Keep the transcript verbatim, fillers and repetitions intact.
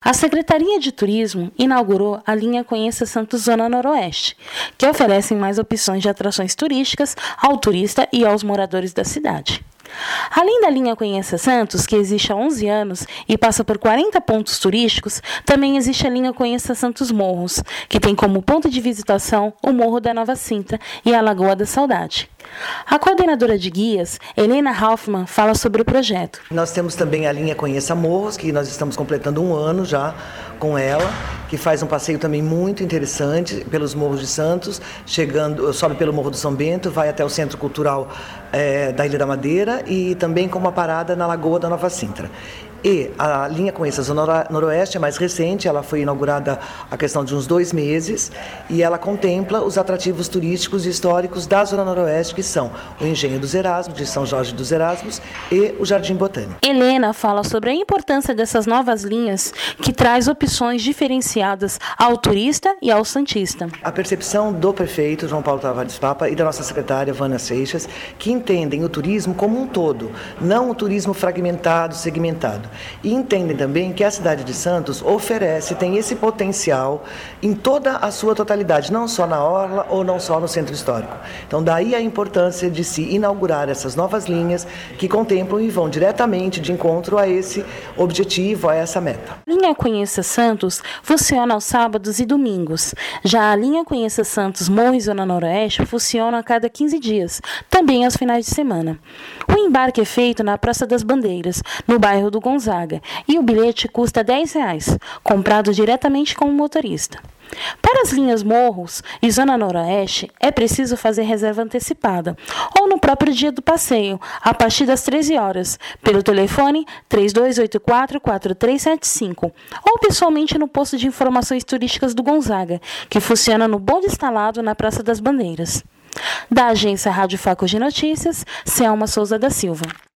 A Secretaria de Turismo inaugurou a linha Conheça Santos Zona Noroeste, que oferece mais opções de atrações turísticas ao turista e aos moradores da cidade. Além da linha Conheça Santos, que existe há onze anos e passa por quarenta pontos turísticos, também existe a linha Conheça Santos Morros, que tem como ponto de visitação o Morro da Nova Sintra e a Lagoa da Saudade. A coordenadora de guias, Helena Hoffmann, fala sobre o projeto. Nós temos também a linha Conheça Morros, que nós estamos completando um ano já com ela, que faz um passeio também muito interessante pelos morros de Santos, chegando, sobe pelo Morro do São Bento, vai até o Centro Cultural é, da Ilha da Madeira e também com uma parada na Lagoa da Nova Sintra. E a linha Conheça Zona Noroeste é mais recente, ela foi inaugurada há questão de uns dois meses e ela contempla os atrativos turísticos e históricos da Zona Noroeste, que são o Engenho dos Erasmos, de São Jorge dos Erasmos, e o Jardim Botânico. Helena fala sobre a importância dessas novas linhas, que traz opções diferenciadas ao turista e ao santista. A percepção do prefeito João Paulo Tavares Papa e da nossa secretária Vânia Seixas, que entendem o turismo como um todo, não o turismo fragmentado, segmentado. E entendem também que a cidade de Santos oferece, tem esse potencial em toda a sua totalidade, não só na orla ou não só no centro histórico. Então daí a importância de se inaugurar essas novas linhas que contemplam e vão diretamente de encontro a esse objetivo, a essa meta. A linha Conheça Santos funciona aos sábados e domingos. Já a linha Conheça Santos Morro e Zona Noroeste funciona a cada quinze dias, também aos finais de semana. O embarque é feito na Praça das Bandeiras, no bairro do Gonzaga. Gonzaga, e o bilhete custa dez reais, comprado diretamente com o motorista. Para as linhas Morros e Zona Noroeste, é preciso fazer reserva antecipada, ou no próprio dia do passeio, a partir das treze horas, pelo telefone três dois oito quatro, quatro três sete cinco, ou pessoalmente no posto de informações turísticas do Gonzaga, que funciona no bonde instalado na Praça das Bandeiras. Da agência Rádio Facos de Notícias, Selma Souza da Silva.